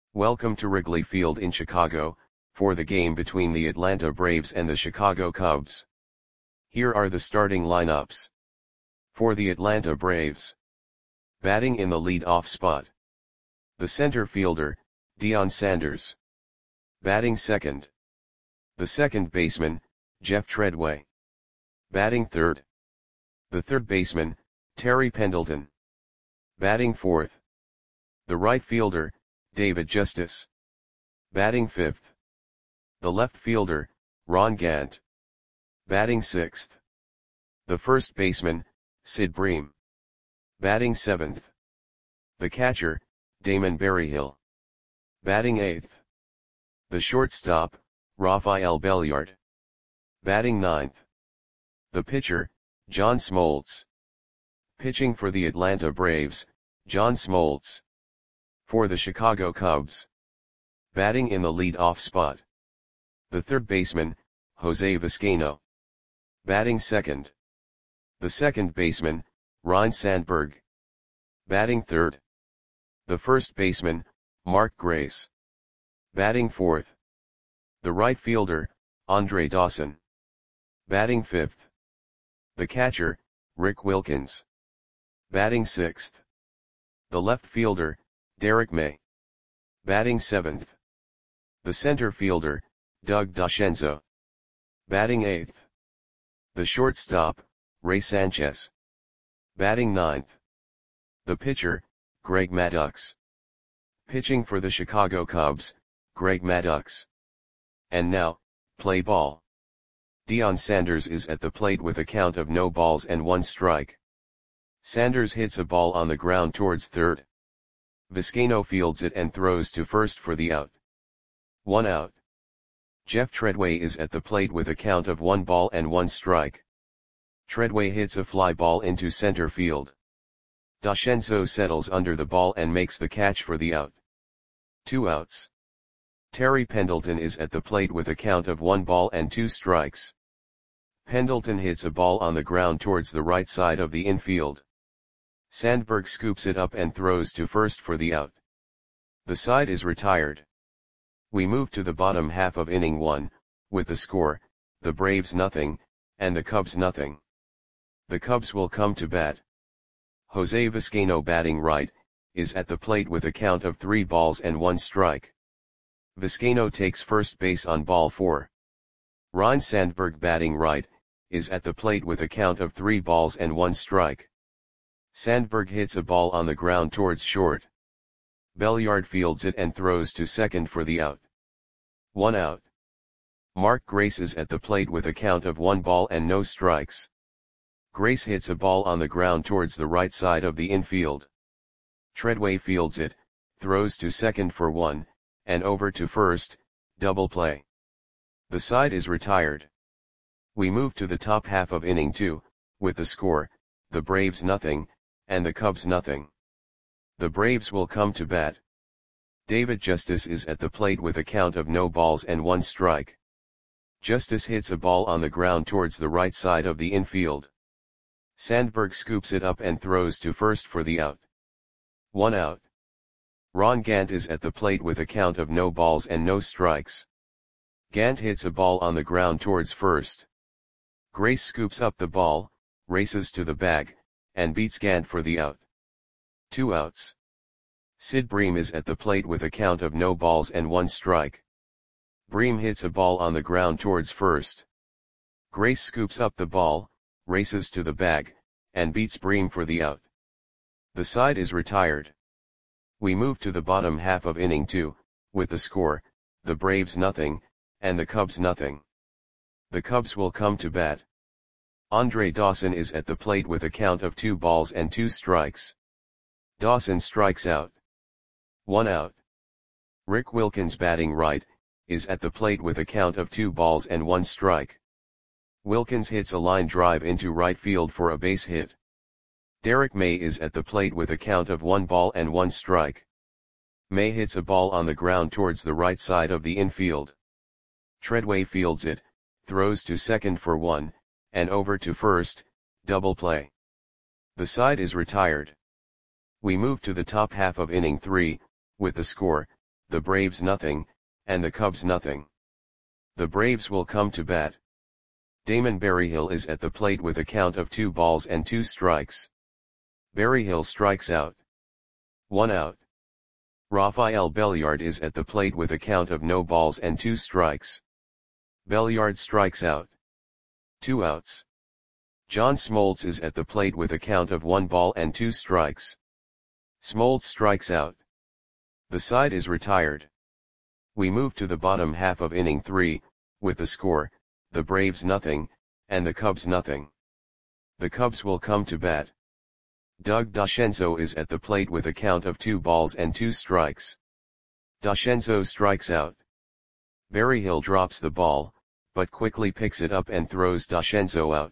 Welcome to Wrigley Field in Chicago, for the game between the Atlanta Braves and the Chicago Cubs. Here are the starting lineups. For the Atlanta Braves. Batting in the lead-off spot. The center fielder, Deion Sanders. Batting second. The second baseman, Jeff Treadway. Batting third. The third baseman, Terry Pendleton. Batting fourth. The right fielder, David Justice. Batting fifth. The left fielder, Ron Gant. Batting sixth. The first baseman, Sid Bream. Batting seventh. The catcher, Damon Berryhill. Batting eighth. The shortstop, Rafael Belliard. Batting ninth. The pitcher, John Smoltz. Pitching for the Atlanta Braves, John Smoltz. For the Chicago Cubs. Batting in the lead-off spot. The third baseman, Jose Vizcaino. Batting second. The second baseman, Ryne Sandberg. Batting third. The first baseman, Mark Grace. Batting fourth. The right fielder, Andre Dawson. Batting fifth. The catcher, Rick Wilkins. Batting sixth. The left fielder, Derek May. Batting seventh. The center fielder, Doug DeCenzo. Batting eighth. The shortstop, Ray Sanchez. Batting ninth. The pitcher, Greg Maddux. Pitching for the Chicago Cubs, Greg Maddux. And now, play ball. Deion Sanders is at the plate with a count of no balls and 1 strike. Sanders hits a ball on the ground towards third. Vizcaino fields it and throws to first for the out. 1 out. Jeff Treadway is at the plate with a count of 1 ball and 1 strike. Treadway hits a fly ball into center field. DeCenzo settles under the ball and makes the catch for the out. 2 outs. Terry Pendleton is at the plate with a count of 1 ball and 2 strikes. Pendleton hits a ball on the ground towards the right side of the infield. Sandberg scoops it up and throws to first for the out. The side is retired. We move to the bottom half of inning 1, with the score, the Braves nothing, and the Cubs nothing. The Cubs will come to bat. Jose Vizcaino batting right, is at the plate with a count of 3 balls and 1 strike. Vizcaino takes first base on ball 4. Ryne Sandberg batting right, is at the plate with a count of 3 balls and 1 strike. Sandberg hits a ball on the ground towards short. Belliard fields it and throws to second for the out. 1 out. Mark Grace is at the plate with a count of 1 ball and no strikes. Grace hits a ball on the ground towards the right side of the infield. Treadway fields it, throws to second for 1, and over to first, double play. The side is retired. We move to the top half of inning 2, with the score, the Braves nothing, and the Cubs nothing. The Braves will come to bat. David Justice is at the plate with a count of no balls and 1 strike. Justice hits a ball on the ground towards the right side of the infield. Sandberg scoops it up and throws to first for the out. 1 out. Ron Gant is at the plate with a count of no balls and no strikes. Gant hits a ball on the ground towards first. Grace scoops up the ball, races to the bag, and beats Gant for the out. 2 outs. Sid Bream is at the plate with a count of no balls and 1 strike. Bream hits a ball on the ground towards first. Grace scoops up the ball, races to the bag, and beats Bream for the out. The side is retired. We move to the bottom half of inning 2, with the score, the Braves nothing, and the Cubs nothing. The Cubs will come to bat. Andre Dawson is at the plate with a count of 2 balls and 2 strikes. Dawson strikes out. 1 out. Rick Wilkins batting right, is at the plate with a count of 2 balls and 1 strike. Wilkins hits a line drive into right field for a base hit. Derek May is at the plate with a count of 1 ball and 1 strike. May hits a ball on the ground towards the right side of the infield. Treadway fields it, throws to second for 1, and over to first, double play. The side is retired. We move to the top half of inning 3, with the score, the Braves nothing, and the Cubs nothing. The Braves will come to bat. Damon Berryhill is at the plate with a count of 2 balls and 2 strikes. Berryhill strikes out. 1 out. Rafael Belliard is at the plate with a count of no balls and 2 strikes. Belliard strikes out. 2 outs. John Smoltz is at the plate with a count of 1 ball and 2 strikes. Smoltz strikes out. The side is retired. We move to the bottom half of inning 3, with the score, the Braves nothing, and the Cubs nothing. The Cubs will come to bat. Doug DeCenzo is at the plate with a count of 2 balls and 2 strikes. DeCenzo strikes out. Berryhill drops the ball, but quickly picks it up and throws DeCenzo out.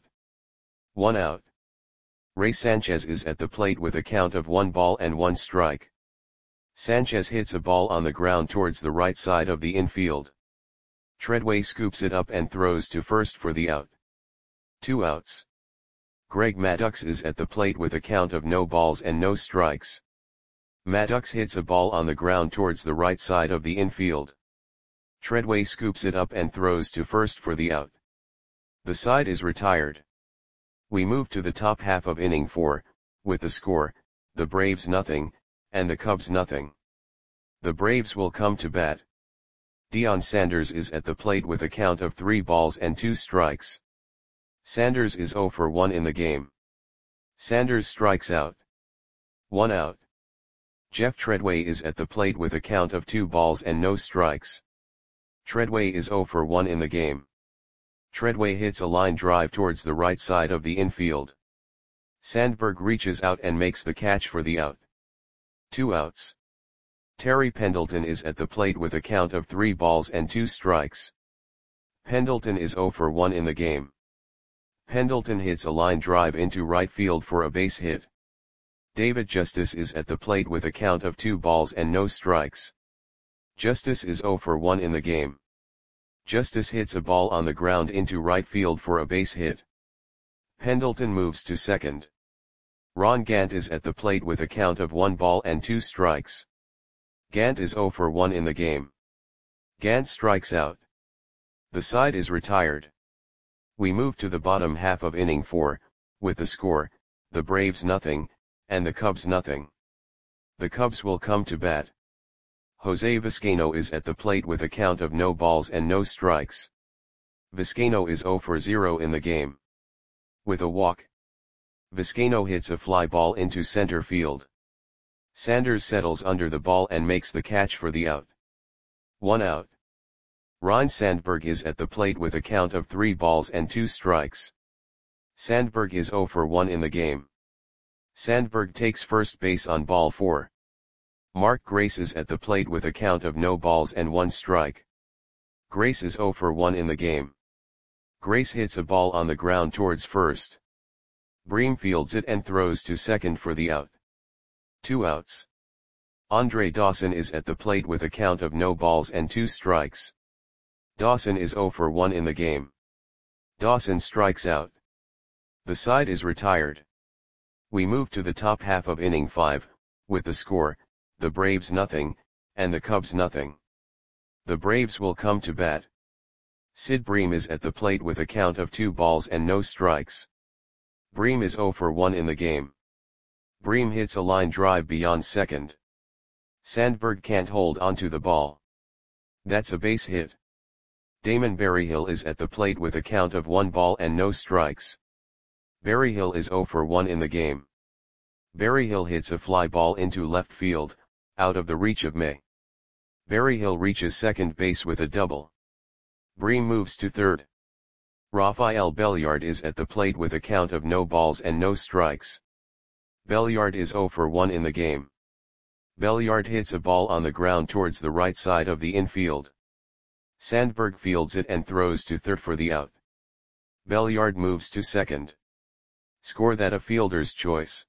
1 out. Ray Sanchez is at the plate with a count of 1 ball and 1 strike. Sanchez hits a ball on the ground towards the right side of the infield. Treadway scoops it up and throws to first for the out. 2 outs. Greg Maddux is at the plate with a count of no balls and no strikes. Maddux hits a ball on the ground towards the right side of the infield. Treadway scoops it up and throws to first for the out. The side is retired. We move to the top half of inning 4, with the score, the Braves nothing, and the Cubs nothing. The Braves will come to bat. Deion Sanders is at the plate with a count of 3 balls and 2 strikes. Sanders is 0 for 1 in the game. Sanders strikes out. 1 out. Jeff Treadway is at the plate with a count of 2 balls and no strikes. Treadway is 0 for 1 in the game. Treadway hits a line drive towards the right side of the infield. Sandberg reaches out and makes the catch for the out. 2 outs. Terry Pendleton is at the plate with a count of 3 balls and 2 strikes. Pendleton is 0 for 1 in the game. Pendleton hits a line drive into right field for a base hit. David Justice is at the plate with a count of 2 balls and no strikes. Justice is 0 for 1 in the game. Justice hits a ball on the ground into right field for a base hit. Pendleton moves to second. Ron Gant is at the plate with a count of 1 ball and 2 strikes. Gant is 0 for 1 in the game. Gant strikes out. The side is retired. We move to the bottom half of inning 4, with the score, the Braves nothing, and the Cubs nothing. The Cubs will come to bat. Jose Vizcaino is at the plate with a count of no balls and no strikes. Vizcaino is 0 for 0 in the game. With a walk, Vizcaino hits a fly ball into center field. Sanders settles under the ball and makes the catch for the out. 1 out. Ryne Sandberg is at the plate with a count of 3 balls and 2 strikes. Sandberg is 0 for 1 in the game. Sandberg takes first base on ball 4. Mark Grace is at the plate with a count of no balls and 1 strike. Grace is 0 for 1 in the game. Grace hits a ball on the ground towards first. Bream fields it and throws to second for the out. 2 outs. Andre Dawson is at the plate with a count of no balls and 2 strikes. Dawson is 0 for 1 in the game. Dawson strikes out. The side is retired. We move to the top half of inning 5, with the score, the Braves nothing, and the Cubs nothing. The Braves will come to bat. Sid Bream is at the plate with a count of 2 balls and no strikes. Bream is 0 for 1 in the game. Bream hits a line drive beyond second. Sandberg can't hold onto the ball. That's a base hit. Damon Berryhill is at the plate with a count of 1 ball and no strikes. Berryhill is 0 for 1 in the game. Berryhill hits a fly ball into left field, out of the reach of May. Berryhill reaches second base with a double. Bream moves to third. Rafael Belliard is at the plate with a count of no balls and no strikes. Belliard is 0 for 1 in the game. Belliard hits a ball on the ground towards the right side of the infield. Sandberg fields it and throws to third for the out. Belliard moves to second. Score that a fielder's choice.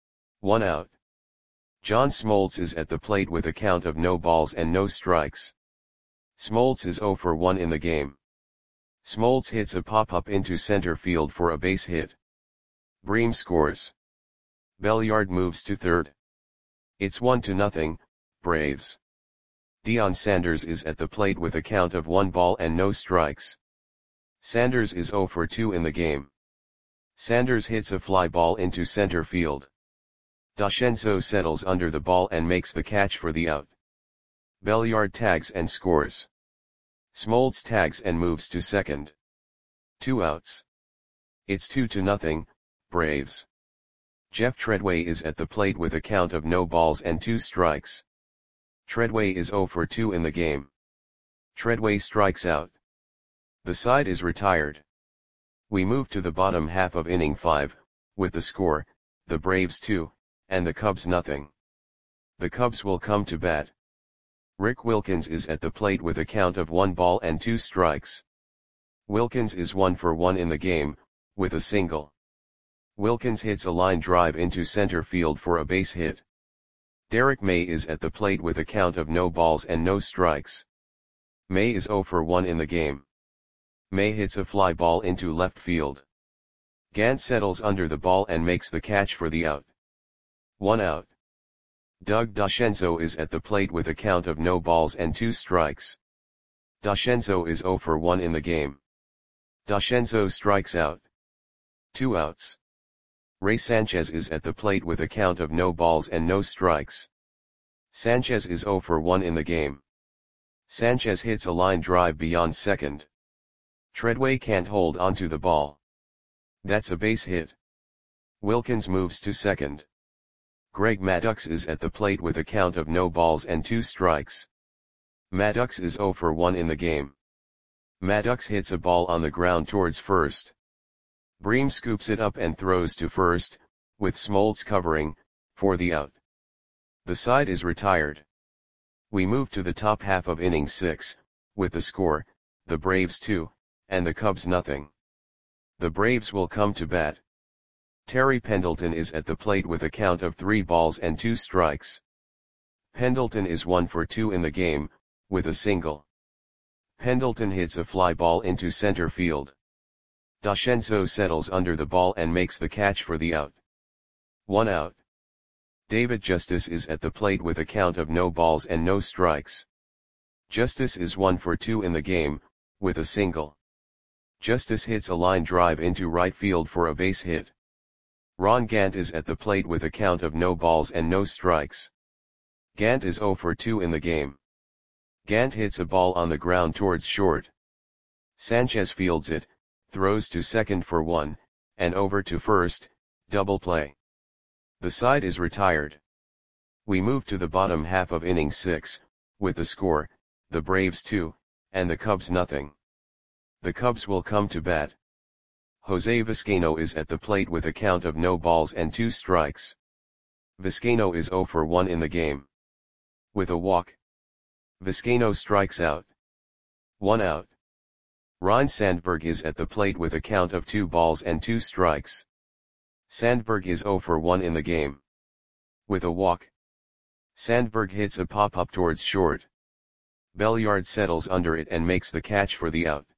1 out. John Smoltz is at the plate with a count of no balls and no strikes. Smoltz is 0 for 1 in the game. Smoltz hits a pop-up into center field for a base hit. Bream scores. Belliard moves to third. It's 1-0, Braves. Deion Sanders is at the plate with a count of 1 ball and no strikes. Sanders is 0 for 2 in the game. Sanders hits a fly ball into center field. Dashenzo settles under the ball and makes the catch for the out. Belliard tags and scores. Smoltz tags and moves to second. 2 outs. It's 2-0, Braves. Jeff Treadway is at the plate with a count of no balls and 2 strikes. Treadway is 0 for 2 in the game. Treadway strikes out. The side is retired. We move to the bottom half of inning 5, with the score, the Braves 2, and the Cubs nothing. The Cubs will come to bat. Rick Wilkins is at the plate with a count of 1 ball and 2 strikes. Wilkins is 1 for 1 in the game, with a single. Wilkins hits a line drive into center field for a base hit. Derek May is at the plate with a count of no balls and no strikes. May is 0 for 1 in the game. May hits a fly ball into left field. Gant settles under the ball and makes the catch for the out. 1 out. Doug Dashenzo is at the plate with a count of no balls and 2 strikes. Dashenzo is 0 for 1 in the game. Dashenzo strikes out. 2 outs. Ray Sanchez is at the plate with a count of no balls and no strikes. Sanchez is 0 for 1 in the game. Sanchez hits a line drive beyond second. Treadway can't hold onto the ball. That's a base hit. Wilkins moves to second. Greg Maddux is at the plate with a count of no balls and 2 strikes. Maddux is 0 for 1 in the game. Maddux hits a ball on the ground towards first. Bream scoops it up and throws to first, with Smoltz covering, for the out. The side is retired. We move to the top half of inning 6, with the score, the Braves 2, and the Cubs nothing. The Braves will come to bat. Terry Pendleton is at the plate with a count of 3 balls and 2 strikes. Pendleton is 1 for 2 in the game, with a single. Pendleton hits a fly ball into center field. Dashenzo settles under the ball and makes the catch for the out. 1 out. David Justice is at the plate with a count of no balls and no strikes. Justice is 1 for 2 in the game, with a single. Justice hits a line drive into right field for a base hit. Ron Gant is at the plate with a count of no balls and no strikes. Gant is 0 for 2 in the game. Gant hits a ball on the ground towards short. Sanchez fields it, throws to second for 1, and over to first, double play. The side is retired. We move to the bottom half of inning 6, with the score, the Braves 2, and the Cubs nothing. The Cubs will come to bat. Jose Vizcaino is at the plate with a count of no balls and 2 strikes. Vizcaino is 0 for 1 in the game. With a walk. Vizcaino strikes out. 1 out. Ryne Sandberg is at the plate with a count of 2 balls and 2 strikes. Sandberg is 0 for 1 in the game. With a walk. Sandberg hits a pop-up towards short. Belliard settles under it and makes the catch for the out.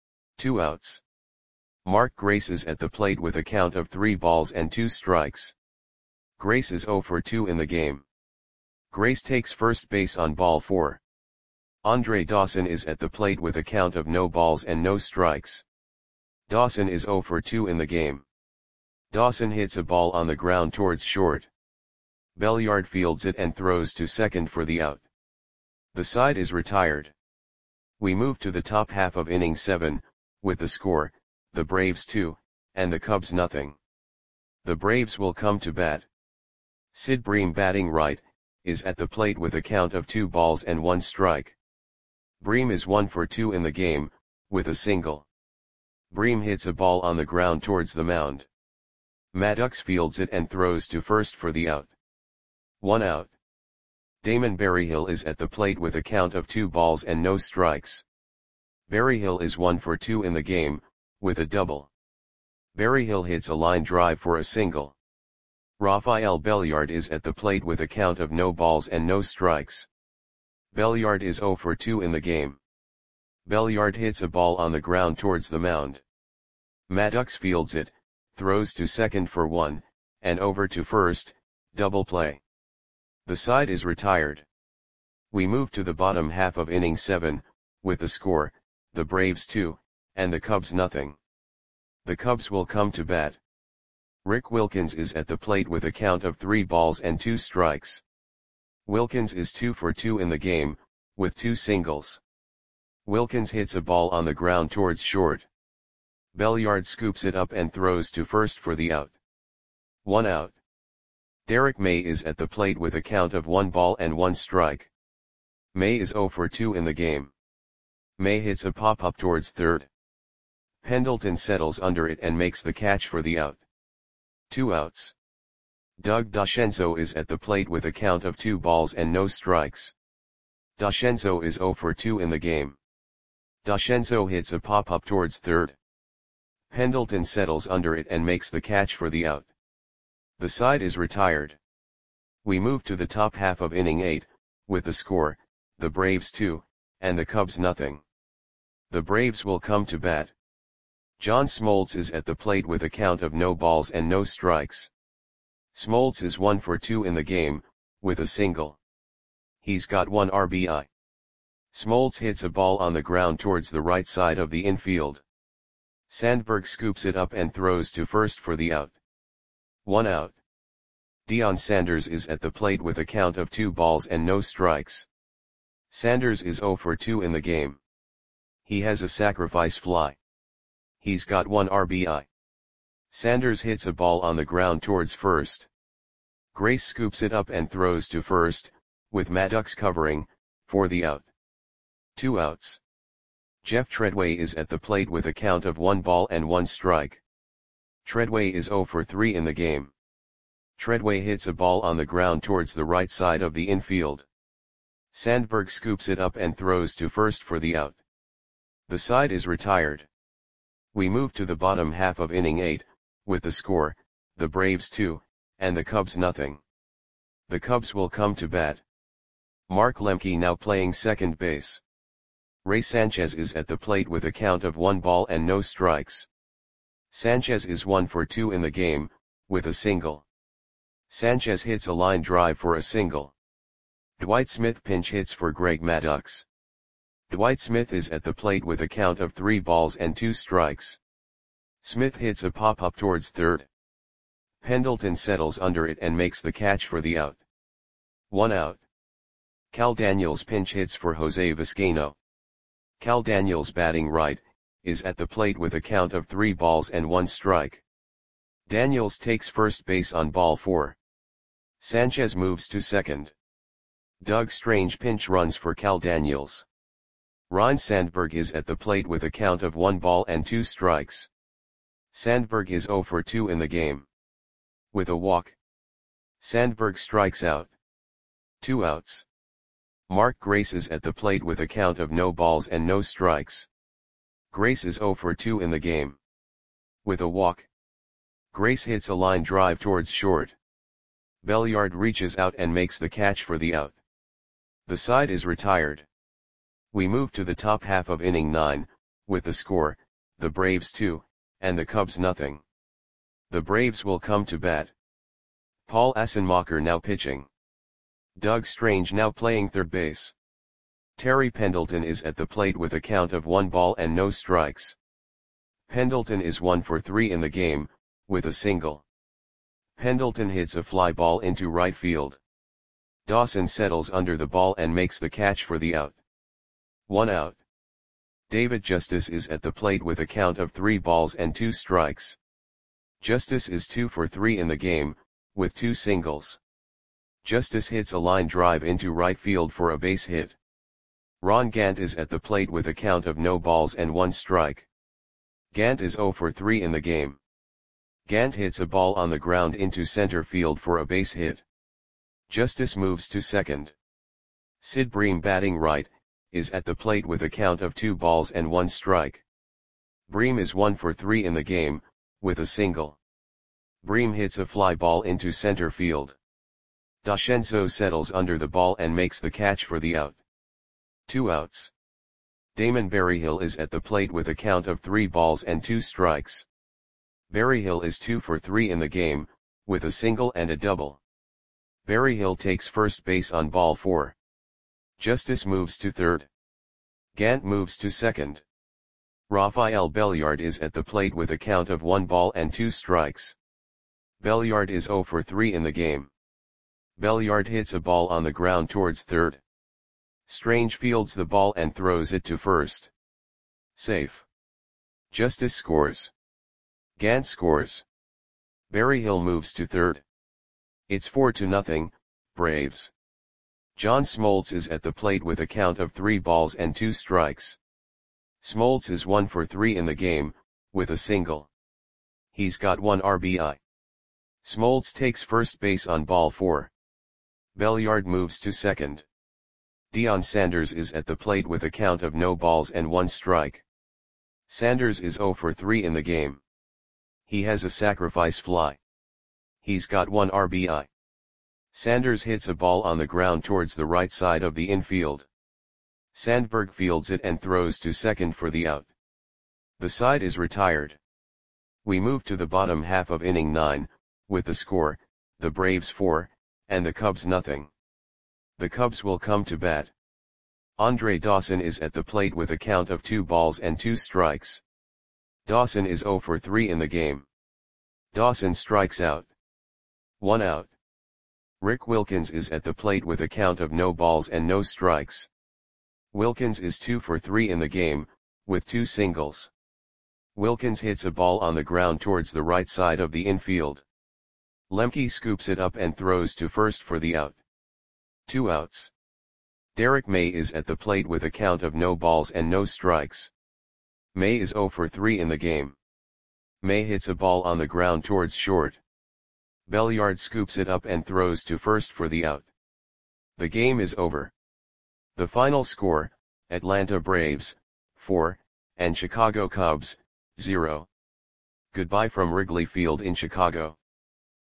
2 outs. Mark Grace is at the plate with a count of 3 balls and 2 strikes. Grace is 0 for 2 in the game. Grace takes first base on ball 4. Andre Dawson is at the plate with a count of no balls and no strikes. Dawson is 0 for 2 in the game. Dawson hits a ball on the ground towards short. Belliard fields it and throws to second for the out. The side is retired. We move to the top half of inning 7, with the score, the Braves 2, and the Cubs nothing. The Braves will come to bat. Sid Bream batting right, is at the plate with a count of 2 balls and 1 strike. Bream is 1 for 2 in the game, with a single. Bream hits a ball on the ground towards the mound. Maddux fields it and throws to first for the out. 1 out. Damon Berryhill is at the plate with a count of 2 balls and no strikes. Berryhill is 1 for 2 in the game, with a double. Berryhill hits a line drive for a single. Rafael Belliard is at the plate with a count of no balls and no strikes. Belliard is 0 for 2 in the game. Belliard hits a ball on the ground towards the mound. Maddux fields it, throws to second for 1, and over to first, double play. The side is retired. We move to the bottom half of inning 7, with the score, the Braves 2, and the Cubs nothing. The Cubs will come to bat. Rick Wilkins is at the plate with a count of 3 balls and 2 strikes. Wilkins is 2 for 2 in the game, with 2 singles. Wilkins hits a ball on the ground towards short. Belliard scoops it up and throws to first for the out. 1 out. Derek May is at the plate with a count of 1 ball and 1 strike. May is 0 for 2 in the game. May hits a pop-up towards third. Pendleton settles under it and makes the catch for the out. 2 outs. Doug DeCenzo is at the plate with a count of 2 balls and no strikes. DeCenzo is 0 for 2 in the game. DeCenzo hits a pop-up towards third. Pendleton settles under it and makes the catch for the out. The side is retired. We move to the top half of inning 8, with the score, the Braves 2, and the Cubs nothing. The Braves will come to bat. John Smoltz is at the plate with a count of no balls and no strikes. Smoltz is 1 for 2 in the game, with a single. He's got 1 RBI. Smoltz hits a ball on the ground towards the right side of the infield. Sandberg scoops it up and throws to first for the out. 1 out. Deion Sanders is at the plate with a count of 2 balls and no strikes. Sanders is 0 for 2 in the game. He has a sacrifice fly. He's got 1 RBI. Sanders hits a ball on the ground towards first. Grace scoops it up and throws to first, with Maddox covering, for the out. 2 outs. Jeff Treadway is at the plate with a count of 1 ball and 1 strike. Treadway is 0 for 3 in the game. Treadway hits a ball on the ground towards the right side of the infield. Sandberg scoops it up and throws to first for the out. The side is retired. We move to the bottom half of inning 8, with the score, the Braves 2, and the Cubs nothing. The Cubs will come to bat. Mark Lemke now playing second base. Ray Sanchez is at the plate with a count of 1 ball and no strikes. Sanchez is 1 for 2 in the game, with a single. Sanchez hits a line drive for a single. Dwight Smith pinch hits for Greg Maddux. Dwight Smith is at the plate with a count of 3 balls and 2 strikes. Smith hits a pop-up towards third. Pendleton settles under it and makes the catch for the out. 1 out. Cal Daniels pinch hits for Jose Vizcaino. Cal Daniels batting right, is at the plate with a count of 3 balls and 1 strike. Daniels takes first base on ball 4. Sanchez moves to second. Doug Strange pinch runs for Cal Daniels. Ryne Sandberg is at the plate with a count of 1 ball and 2 strikes. Sandberg is 0 for 2 in the game. With a walk, Sandberg strikes out. 2 outs. Mark Grace is at the plate with a count of no balls and no strikes. Grace is 0 for 2 in the game. With a walk, Grace hits a line drive towards short. Belliard reaches out and makes the catch for the out. The side is retired. We move to the top half of inning 9, with the score, the Braves 2, and the Cubs nothing. The Braves will come to bat. Paul Assenmacher now pitching. Doug Strange now playing third base. Terry Pendleton is at the plate with a count of 1 ball and no strikes. Pendleton is 1 for 3 in the game, with a single. Pendleton hits a fly ball into right field. Dawson settles under the ball and makes the catch for the out. 1 out. David Justice is at the plate with a count of 3 balls and 2 strikes. Justice is 2 for 3 in the game, with 2 singles. Justice hits a line drive into right field for a base hit. Ron Gant is at the plate with a count of no balls and 1 strike. Gant is 0 for 3 in the game. Gant hits a ball on the ground into center field for a base hit. Justice moves to second. Sid Bream batting right, is at the plate with a count of 2 balls and 1 strike. Bream is 1 for 3 in the game, with a single. Bream hits a fly ball into center field. DeCenzo settles under the ball and makes the catch for the out. 2 outs. Damon Berryhill is at the plate with a count of 3 balls and 2 strikes. Berryhill is 2 for 3 in the game, with a single and a double. Berryhill takes first base on ball 4. Justice moves to third. Gant moves to second. Rafael Belliard is at the plate with a count of 1 ball and 2 strikes. Belliard is 0 for 3 in the game. Belliard hits a ball on the ground towards third. Strange fields the ball and throws it to first. Safe. Justice scores. Gant scores. Berryhill moves to third. It's 4-0, Braves. John Smoltz is at the plate with a count of 3 balls and 2 strikes. Smoltz is 1 for 3 in the game, with a single. He's got 1 RBI. Smoltz takes first base on ball 4. Belliard moves to second. Deion Sanders is at the plate with a count of no balls and 1 strike. Sanders is 0 for 3 in the game. He has a sacrifice fly. He's got 1 RBI. Sanders hits a ball on the ground towards the right side of the infield. Sandberg fields it and throws to second for the out. The side is retired. We move to the bottom half of inning 9, with the score, the Braves 4, and the Cubs nothing. The Cubs will come to bat. Andre Dawson is at the plate with a count of 2 balls and 2 strikes. Dawson is 0 for 3 in the game. Dawson strikes out. 1 out. Rick Wilkins is at the plate with a count of no balls and no strikes. Wilkins is 2 for 3 in the game, with 2 singles. Wilkins hits a ball on the ground towards the right side of the infield. Lemke scoops it up and throws to first for the out. 2 outs. Derek May is at the plate with a count of no balls and no strikes. May is 0 for 3 in the game. May hits a ball on the ground towards short. Belliard scoops it up and throws to first for the out. The game is over. The final score, Atlanta Braves, 4, and Chicago Cubs, 0. Goodbye from Wrigley Field in Chicago.